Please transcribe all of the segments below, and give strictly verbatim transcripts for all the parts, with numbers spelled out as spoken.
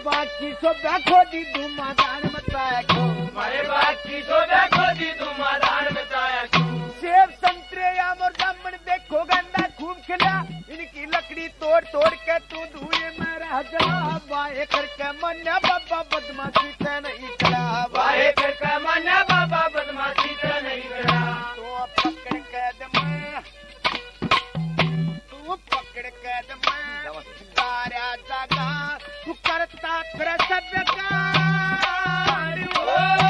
बाकी सो देखो दी धुमादान मचाया क्यों, मारे बाकी सो देखो दी धुमादान मचाया क्यों। सेब संतरे आम और जामुन देखो गंदा खूब खिला, इनकी लकड़ी तोड़ तोड़ के तू धुए में रह जा। वाहे करके मन्या बाबा बदमाशी ते नहीं करा, वाहे करके मन्या बाबा बदमाशी ते नहीं करा। तो पकड़ के दम, तू पकड़ के दम तारा जागा, तू करता फिर सब कार हो।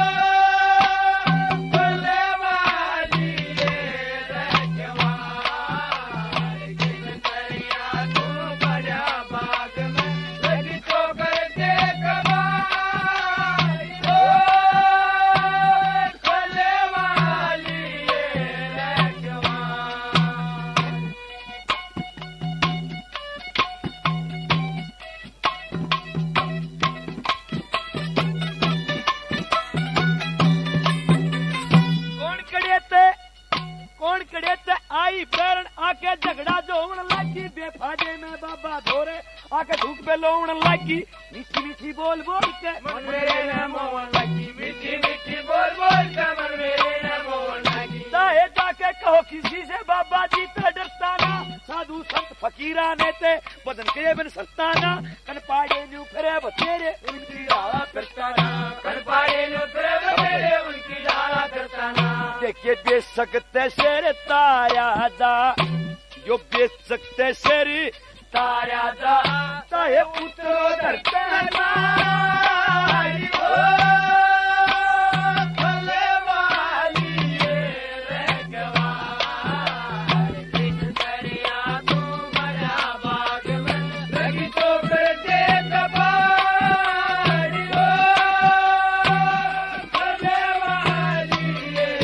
आई पैरण आके झगड़ा जो होने लगी, बेफाजे में बाबा धोरे आके धूप पे लोन लगी। मीठी मीठी बोल बोल के मन मेरे न मोहन लगी, मीठी मीठी बोल बोल के मन मेरे न मोहन लगी। चाहे जाके कहो किसी से बाबा जी तो डरता ना, साधु संत फकीरा ने ते बदन के बिन सरता ना। कन पाड़े न्यू फिरे बतेरे उनकी डाला करता ना, कन पाड़े न्यू फिरे बतेरे उनकी डाला करता ना। देखिए बेच सकते शेर तारा दा, जो बेच सकते शेर तारा दा, चाहे पुत्रो धरते मारी हो। भले वाली रखवार, कृष्ण करिया तू मरा बाग में, लगी तो कर दे कबाड़ी हो। भले वाली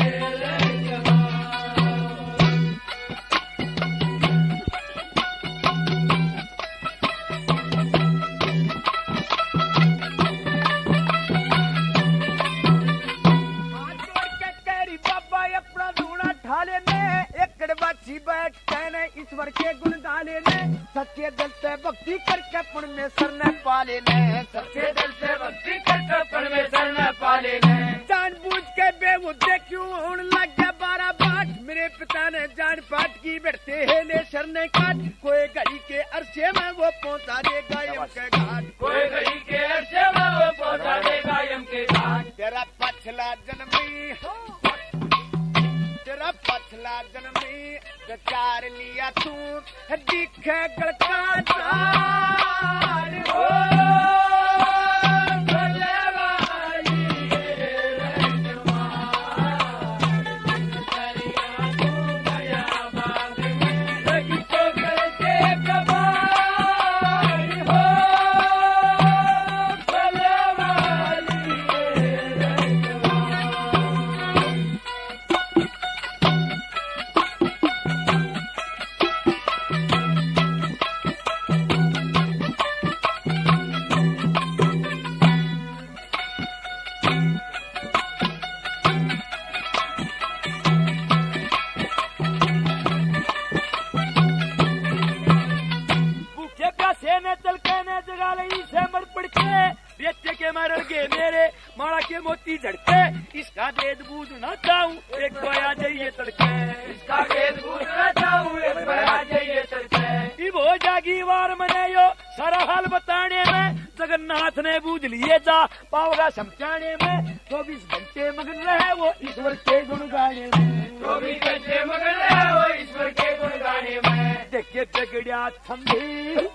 ईश्वर के गुण गाले ने, सच्चे दिल से भक्ति करके परमेश्वर ने पाले ने, सच्चे दिल से भक्ति करके परमेश्वर ने पाले ने। जानबूझ के बेहुदे क्यों होने लग गया बारह बाट, मेरे पिता ने जान पाट की बैठते है ले शर ने काट। कोई घड़ी के अरसे में वो पहुंचा देगा यम के घाट, कोई घड़ी के अरसे में वो पहुंचा देगा यम के घाट। तेरा पछला जन्मी, तेरा पछला जन्मी चार लिया तू दिखे गलका चार हो। भले वाली रखवार, करिया तू गया बाग में, लगी तो कर दे कबाड़ी हो। भले वाली रखवार। मेरे माड़ा के मोती झड़के, इसका भेद बूझना चाहूँ एक बया जाइए तड़के, इसका भेद बूझना चाहूँ एक बया जाइए तड़के। इब हो जागी वार मने यो सारा हाल बताने में, जगन्नाथ ने बूझ लिए जा पावगा समझाने में। चौबीस घंटे मगन रहे वो ईश्वर के गुण गाने में, चौबीस घंटे मगन रहे वो ईश्वर के गुण गाने में। देखे बिगड़िया छंदी,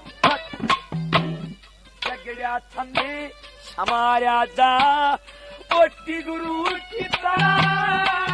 बिगड़िया छंदी हमारा जा ओटी गुरु की तरह